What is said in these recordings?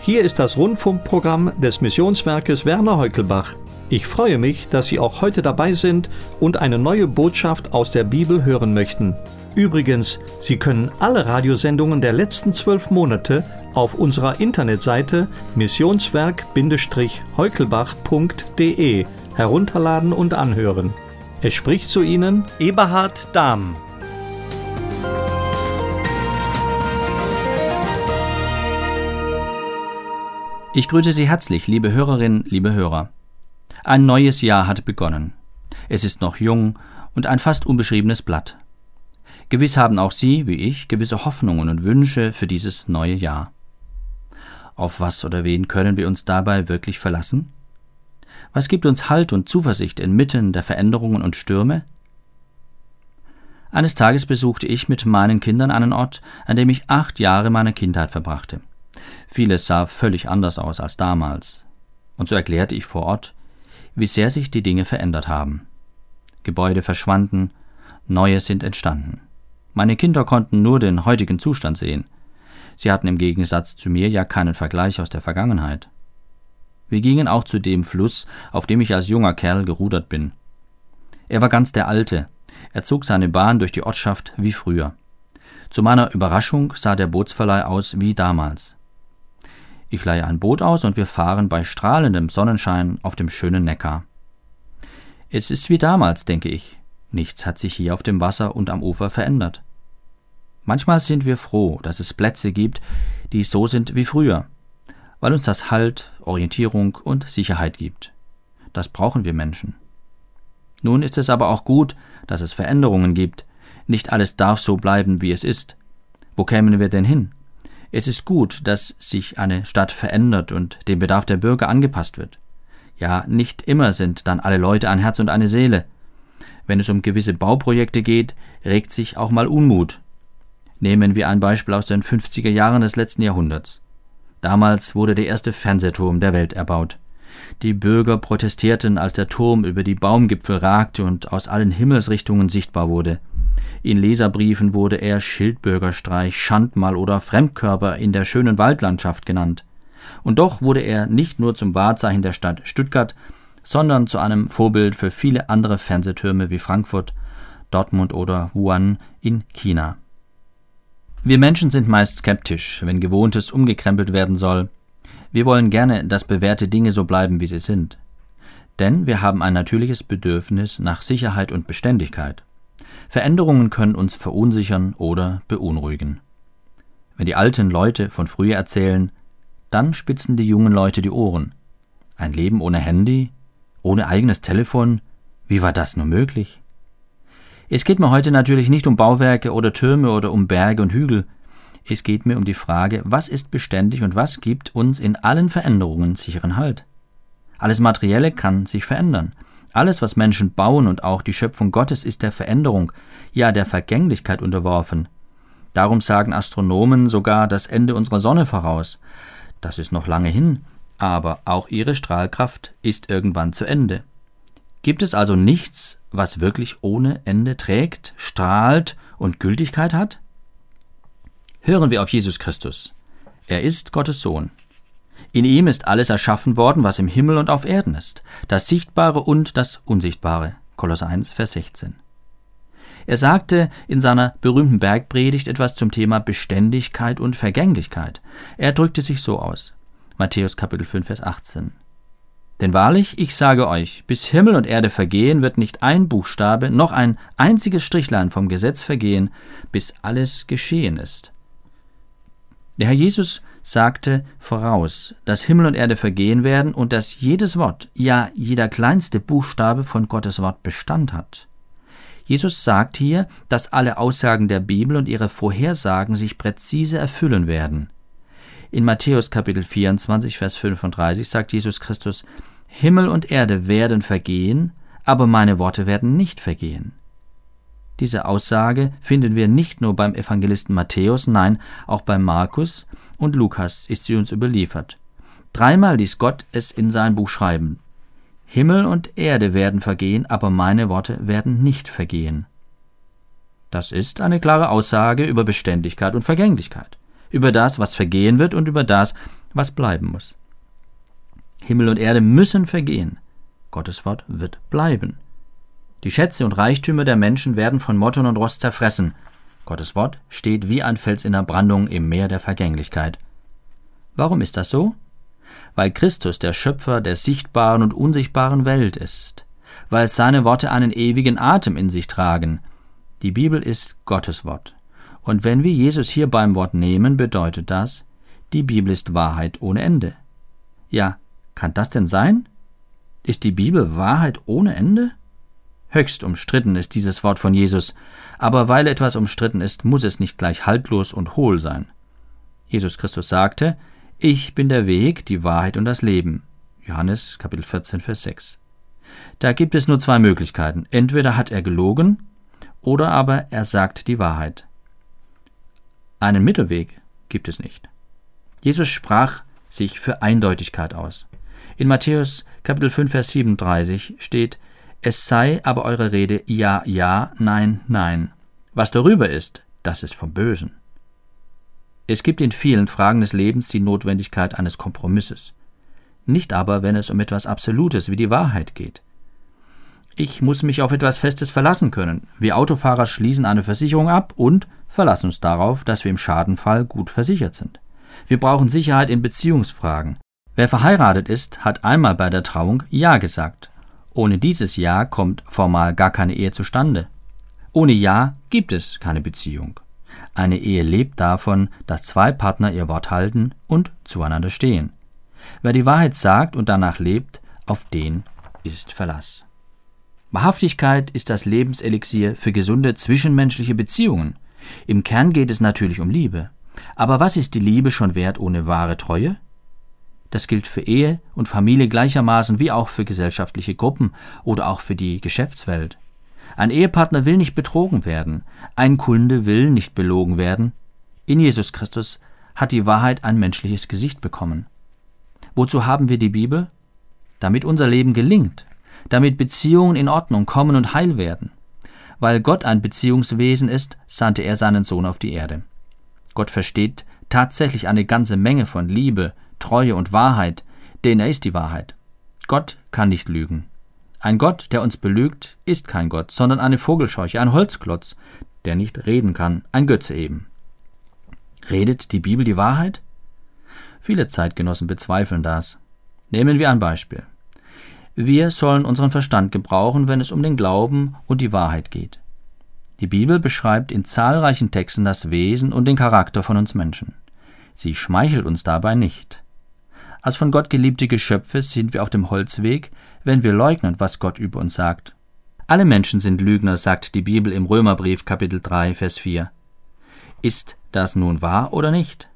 Hier ist das Rundfunkprogramm des Missionswerkes Werner Heukelbach. Ich freue mich, dass Sie auch heute dabei sind und eine neue Botschaft aus der Bibel hören möchten. Übrigens, Sie können alle Radiosendungen der letzten 12 Monate auf unserer Internetseite missionswerk-heukelbach.de herunterladen und anhören. Es spricht zu Ihnen Eberhard Dahm. Ich grüße Sie herzlich, liebe Hörerinnen, liebe Hörer. Ein neues Jahr hat begonnen. Es ist noch jung und ein fast unbeschriebenes Blatt. Gewiss haben auch Sie, wie ich, gewisse Hoffnungen und Wünsche für dieses neue Jahr. Auf was oder wen können wir uns dabei wirklich verlassen? Was gibt uns Halt und Zuversicht inmitten der Veränderungen und Stürme? Eines Tages besuchte ich mit meinen Kindern einen Ort, an dem ich 8 Jahre meiner Kindheit verbrachte. Vieles sah völlig anders aus als damals. Und so erklärte ich vor Ort, wie sehr sich die Dinge verändert haben. Gebäude verschwanden, neue sind entstanden. Meine Kinder konnten nur den heutigen Zustand sehen. Sie hatten im Gegensatz zu mir ja keinen Vergleich aus der Vergangenheit. Wir gingen auch zu dem Fluss, auf dem ich als junger Kerl gerudert bin. Er war ganz der alte. Er zog seine Bahn durch die Ortschaft wie früher. Zu meiner Überraschung sah der Bootsverleih aus wie damals. Ich leihe ein Boot aus und wir fahren bei strahlendem Sonnenschein auf dem schönen Neckar. Es ist wie damals, denke ich. Nichts hat sich hier auf dem Wasser und am Ufer verändert. Manchmal sind wir froh, dass es Plätze gibt, die so sind wie früher, weil uns das Halt, Orientierung und Sicherheit gibt. Das brauchen wir Menschen. Nun ist es aber auch gut, dass es Veränderungen gibt. Nicht alles darf so bleiben, wie es ist. Wo kämen wir denn hin? Es ist gut, dass sich eine Stadt verändert und dem Bedarf der Bürger angepasst wird. Ja, nicht immer sind dann alle Leute ein Herz und eine Seele. Wenn es um gewisse Bauprojekte geht, regt sich auch mal Unmut. Nehmen wir ein Beispiel aus den 50er Jahren des letzten Jahrhunderts. Damals wurde der erste Fernsehturm der Welt erbaut. Die Bürger protestierten, als der Turm über die Baumgipfel ragte und aus allen Himmelsrichtungen sichtbar wurde. In Leserbriefen wurde er Schildbürgerstreich, Schandmal oder Fremdkörper in der schönen Waldlandschaft genannt. Und doch wurde er nicht nur zum Wahrzeichen der Stadt Stuttgart, sondern zu einem Vorbild für viele andere Fernsehtürme wie Frankfurt, Dortmund oder Wuhan in China. Wir Menschen sind meist skeptisch, wenn Gewohntes umgekrempelt werden soll. Wir wollen gerne, dass bewährte Dinge so bleiben, wie sie sind. Denn wir haben ein natürliches Bedürfnis nach Sicherheit und Beständigkeit. Veränderungen können uns verunsichern oder beunruhigen. Wenn die alten Leute von früher erzählen, dann spitzen die jungen Leute die Ohren. Ein Leben ohne Handy, ohne eigenes Telefon, wie war das nur möglich? Es geht mir heute natürlich nicht um Bauwerke oder Türme oder um Berge und Hügel. Es geht mir um die Frage, was ist beständig und was gibt uns in allen Veränderungen sicheren Halt? Alles Materielle kann sich verändern. Alles, was Menschen bauen und auch die Schöpfung Gottes ist der Veränderung, ja der Vergänglichkeit unterworfen. Darum sagen Astronomen sogar das Ende unserer Sonne voraus. Das ist noch lange hin, aber auch ihre Strahlkraft ist irgendwann zu Ende. Gibt es also nichts, was wirklich ohne Ende trägt, strahlt und Gültigkeit hat? Hören wir auf Jesus Christus. Er ist Gottes Sohn. In ihm ist alles erschaffen worden, was im Himmel und auf Erden ist, das Sichtbare und das Unsichtbare. Kolosser 1, Vers 16. Er sagte in seiner berühmten Bergpredigt etwas zum Thema Beständigkeit und Vergänglichkeit. Er drückte sich so aus. Matthäus Kapitel 5, Vers 18. Denn wahrlich, ich sage euch, bis Himmel und Erde vergehen, wird nicht ein Buchstabe, noch ein einziges Strichlein vom Gesetz vergehen, bis alles geschehen ist. Der Herr Jesus sagte voraus, dass Himmel und Erde vergehen werden und dass jedes Wort, ja jeder kleinste Buchstabe von Gottes Wort Bestand hat. Jesus sagt hier, dass alle Aussagen der Bibel und ihre Vorhersagen sich präzise erfüllen werden. In Matthäus Kapitel 24, Vers 35 sagt Jesus Christus, Himmel und Erde werden vergehen, aber meine Worte werden nicht vergehen. Diese Aussage finden wir nicht nur beim Evangelisten Matthäus, nein, auch bei Markus und Lukas ist sie uns überliefert. 3-mal ließ Gott es in sein Buch schreiben. Himmel und Erde werden vergehen, aber meine Worte werden nicht vergehen. Das ist eine klare Aussage über Beständigkeit und Vergänglichkeit, über das, was vergehen wird und über das, was bleiben muss. Himmel und Erde müssen vergehen. Gottes Wort wird bleiben. Die Schätze und Reichtümer der Menschen werden von Mottern und Rost zerfressen. Gottes Wort steht wie ein Fels in der Brandung im Meer der Vergänglichkeit. Warum ist das so? Weil Christus der Schöpfer der sichtbaren und unsichtbaren Welt ist. Weil seine Worte einen ewigen Atem in sich tragen. Die Bibel ist Gottes Wort. Und wenn wir Jesus hier beim Wort nehmen, bedeutet das, die Bibel ist Wahrheit ohne Ende. Ja, kann das denn sein? Ist die Bibel Wahrheit ohne Ende? Höchst umstritten ist dieses Wort von Jesus, aber weil etwas umstritten ist, muss es nicht gleich haltlos und hohl sein. Jesus Christus sagte, ich bin der Weg, die Wahrheit und das Leben. Johannes Kapitel 14, Vers 6. Da gibt es nur zwei Möglichkeiten. Entweder hat er gelogen, oder aber er sagt die Wahrheit. Einen Mittelweg gibt es nicht. Jesus sprach sich für Eindeutigkeit aus. In Matthäus Kapitel 5, Vers 37 steht, es sei aber eure Rede ja, ja, nein, nein. Was darüber ist, das ist vom Bösen. Es gibt in vielen Fragen des Lebens die Notwendigkeit eines Kompromisses. Nicht aber, wenn es um etwas Absolutes wie die Wahrheit geht. Ich muss mich auf etwas Festes verlassen können. Wir Autofahrer schließen eine Versicherung ab und verlassen uns darauf, dass wir im Schadenfall gut versichert sind. Wir brauchen Sicherheit in Beziehungsfragen. Wer verheiratet ist, hat einmal bei der Trauung Ja gesagt. Ohne dieses Ja kommt formal gar keine Ehe zustande. Ohne Ja gibt es keine Beziehung. Eine Ehe lebt davon, dass zwei Partner ihr Wort halten und zueinander stehen. Wer die Wahrheit sagt und danach lebt, auf den ist Verlass. Wahrhaftigkeit ist das Lebenselixier für gesunde zwischenmenschliche Beziehungen. Im Kern geht es natürlich um Liebe. Aber was ist die Liebe schon wert ohne wahre Treue? Das gilt für Ehe und Familie gleichermaßen wie auch für gesellschaftliche Gruppen oder auch für die Geschäftswelt. Ein Ehepartner will nicht betrogen werden, ein Kunde will nicht belogen werden. In Jesus Christus hat die Wahrheit ein menschliches Gesicht bekommen. Wozu haben wir die Bibel? Damit unser Leben gelingt, damit Beziehungen in Ordnung kommen und heil werden. Weil Gott ein Beziehungswesen ist, sandte er seinen Sohn auf die Erde. Gott versteht tatsächlich eine ganze Menge von Liebe, Treue und Wahrheit, denn er ist die Wahrheit. Gott kann nicht lügen. Ein Gott, der uns belügt, ist kein Gott, sondern eine Vogelscheuche, ein Holzklotz, der nicht reden kann, ein Götze eben. Redet die Bibel die Wahrheit? Viele Zeitgenossen bezweifeln das. Nehmen wir ein Beispiel. Wir sollen unseren Verstand gebrauchen, wenn es um den Glauben und die Wahrheit geht. Die Bibel beschreibt in zahlreichen Texten das Wesen und den Charakter von uns Menschen. Sie schmeichelt uns dabei nicht. Als von Gott geliebte Geschöpfe sind wir auf dem Holzweg, wenn wir leugnen, was Gott über uns sagt. Alle Menschen sind Lügner, sagt die Bibel im Römerbrief Kapitel 3, Vers 4. Ist das nun wahr oder nicht?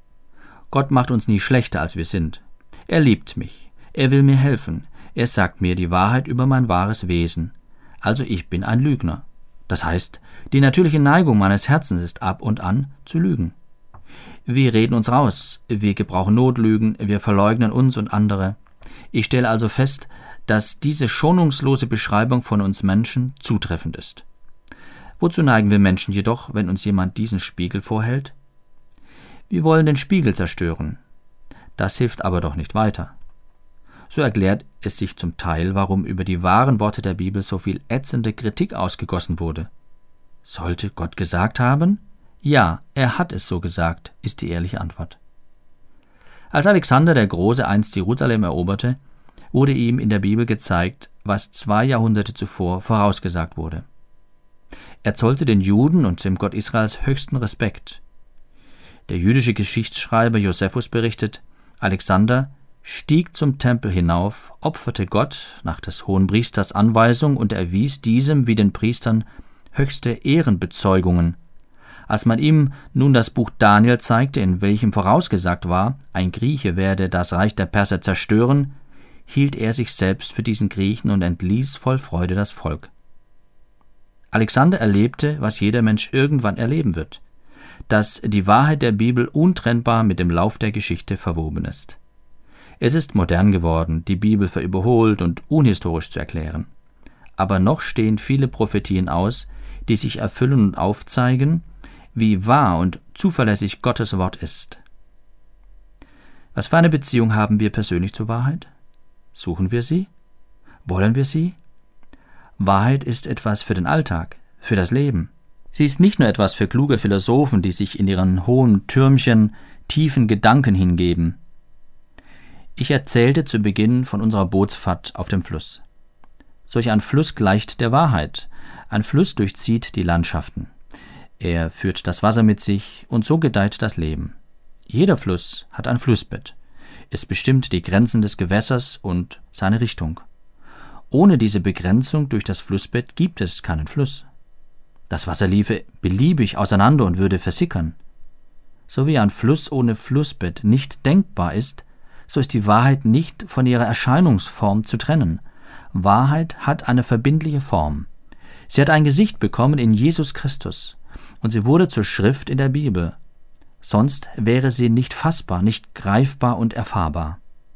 Gott macht uns nie schlechter, als wir sind. Er liebt mich. Er will mir helfen. Er sagt mir die Wahrheit über mein wahres Wesen. Also ich bin ein Lügner. Das heißt, die natürliche Neigung meines Herzens ist ab und an zu lügen. Wir reden uns raus, wir gebrauchen Notlügen, wir verleugnen uns und andere. Ich stelle also fest, dass diese schonungslose Beschreibung von uns Menschen zutreffend ist. Wozu neigen wir Menschen jedoch, wenn uns jemand diesen Spiegel vorhält? Wir wollen den Spiegel zerstören. Das hilft aber doch nicht weiter. So erklärt es sich zum Teil, warum über die wahren Worte der Bibel so viel ätzende Kritik ausgegossen wurde. Sollte Gott gesagt haben? Ja, er hat es so gesagt, ist die ehrliche Antwort. Als Alexander der Große einst Jerusalem eroberte, wurde ihm in der Bibel gezeigt, was 2 Jahrhunderte zuvor vorausgesagt wurde. Er zollte den Juden und dem Gott Israels höchsten Respekt. Der jüdische Geschichtsschreiber Josephus berichtet, Alexander stieg zum Tempel hinauf, opferte Gott nach des Hohenpriesters Anweisung und erwies diesem wie den Priestern höchste Ehrenbezeugungen. Als man ihm nun das Buch Daniel zeigte, in welchem vorausgesagt war, ein Grieche werde das Reich der Perser zerstören, hielt er sich selbst für diesen Griechen und entließ voll Freude das Volk. Alexander erlebte, was jeder Mensch irgendwann erleben wird, dass die Wahrheit der Bibel untrennbar mit dem Lauf der Geschichte verwoben ist. Es ist modern geworden, die Bibel für überholt und unhistorisch zu erklären. Aber noch stehen viele Prophetien aus, die sich erfüllen und aufzeigen, wie wahr und zuverlässig Gottes Wort ist. Was für eine Beziehung haben wir persönlich zur Wahrheit? Suchen wir sie? Wollen wir sie? Wahrheit ist etwas für den Alltag, für das Leben. Sie ist nicht nur etwas für kluge Philosophen, die sich in ihren hohen Türmchen tiefen Gedanken hingeben. Ich erzählte zu Beginn von unserer Bootsfahrt auf dem Fluss. Solch ein Fluss gleicht der Wahrheit. Ein Fluss durchzieht die Landschaften. Er führt das Wasser mit sich und so gedeiht das Leben. Jeder Fluss hat ein Flussbett. Es bestimmt die Grenzen des Gewässers und seine Richtung. Ohne diese Begrenzung durch das Flussbett gibt es keinen Fluss. Das Wasser liefe beliebig auseinander und würde versickern. So wie ein Fluss ohne Flussbett nicht denkbar ist, so ist die Wahrheit nicht von ihrer Erscheinungsform zu trennen. Wahrheit hat eine verbindliche Form. Sie hat ein Gesicht bekommen in Jesus Christus und sie wurde zur Schrift in der Bibel. Sonst wäre sie nicht fassbar, nicht greifbar und erfahrbar.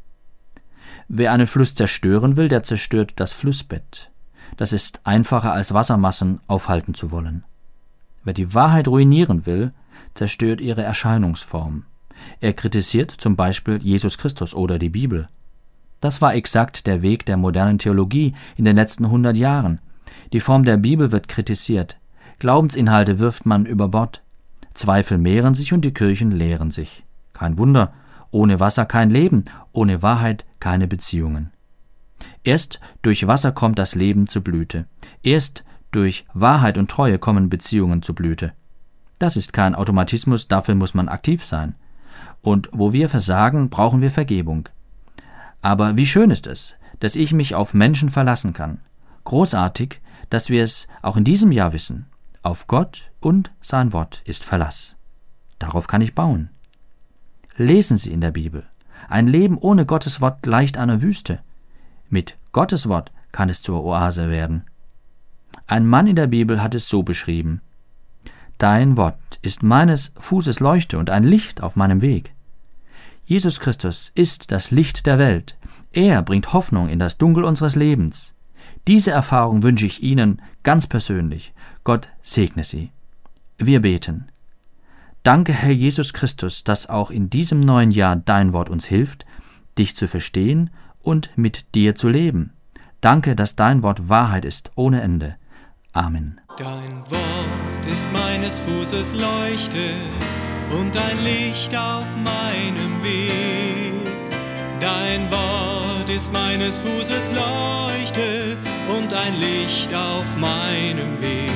Wer einen Fluss zerstören will, der zerstört das Flussbett. Das ist einfacher als Wassermassen aufhalten zu wollen. Wer die Wahrheit ruinieren will, zerstört ihre Erscheinungsform. Er kritisiert zum Beispiel Jesus Christus oder die Bibel. Das war exakt der Weg der modernen Theologie in den letzten 100 Jahren. Die Form der Bibel wird kritisiert. Glaubensinhalte wirft man über Bord. Zweifel mehren sich und die Kirchen leeren sich. Kein Wunder, ohne Wasser kein Leben, ohne Wahrheit keine Beziehungen. Erst durch Wasser kommt das Leben zur Blüte. Erst durch Wahrheit und Treue kommen Beziehungen zur Blüte. Das ist kein Automatismus, dafür muss man aktiv sein. Und wo wir versagen, brauchen wir Vergebung. Aber wie schön ist es, dass ich mich auf Menschen verlassen kann. Großartig, dass wir es auch in diesem Jahr wissen. Auf Gott und sein Wort ist Verlass. Darauf kann ich bauen. Lesen Sie in der Bibel. Ein Leben ohne Gottes Wort gleicht einer Wüste. Mit Gottes Wort kann es zur Oase werden. Ein Mann in der Bibel hat es so beschrieben: Dein Wort ist meines Fußes Leuchte und ein Licht auf meinem Weg. Jesus Christus ist das Licht der Welt. Er bringt Hoffnung in das Dunkel unseres Lebens. Diese Erfahrung wünsche ich Ihnen ganz persönlich. Gott segne Sie. Wir beten. Danke, Herr Jesus Christus, dass auch in diesem neuen Jahr dein Wort uns hilft, dich zu verstehen und mit dir zu leben. Danke, dass dein Wort Wahrheit ist ohne Ende. Amen. Dein Wort ist meines Fußes Leuchte und ein Licht auf meinem Weg. Dein Wort ist meines Fußes Leuchte und ein Licht auf meinem Weg.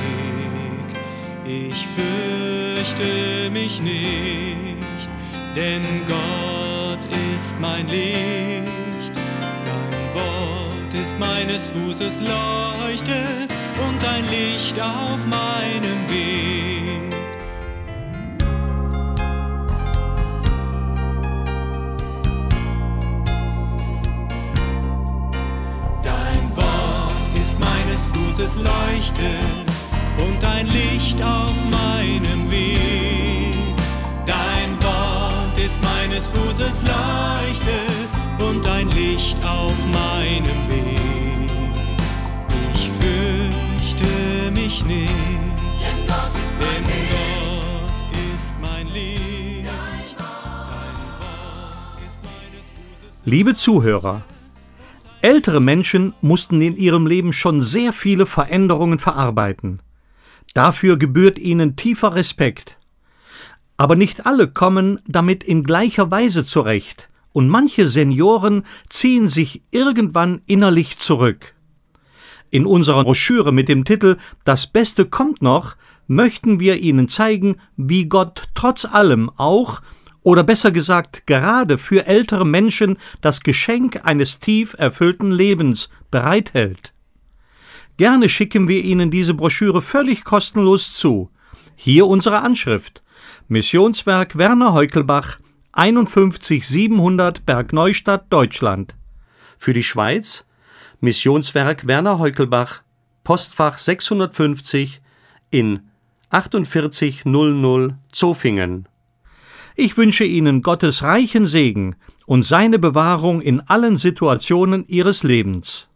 Ich fürchte mich nicht, denn Gott ist mein Licht. Dein Wort ist meines Fußes Leuchte und ein Licht auf meinem Weg. Dein Wort ist meines Fußes Leuchte und ein Licht auf meinem Weg. Dein Wort ist meines Fußes Leuchte und ein Licht auf meinem Weg. Ich fürchte mich nicht, denn Gott ist mein Licht. Dein Wort ist meines Fußes. Liebe Zuhörer, ältere Menschen mussten in ihrem Leben schon sehr viele Veränderungen verarbeiten. Dafür gebührt ihnen tiefer Respekt. Aber nicht alle kommen damit in gleicher Weise zurecht und manche Senioren ziehen sich irgendwann innerlich zurück. In unserer Broschüre mit dem Titel »Das Beste kommt noch« möchten wir Ihnen zeigen, wie Gott trotz allem auch, oder besser gesagt gerade für ältere Menschen, das Geschenk eines tief erfüllten Lebens bereithält. Gerne schicken wir Ihnen diese Broschüre völlig kostenlos zu. Hier unsere Anschrift: Missionswerk Werner Heukelbach, 51700 Bergneustadt, Deutschland. Für die Schweiz: Missionswerk Werner Heukelbach, Postfach 650 in 4800 Zofingen. Ich wünsche Ihnen Gottes reichen Segen und seine Bewahrung in allen Situationen Ihres Lebens.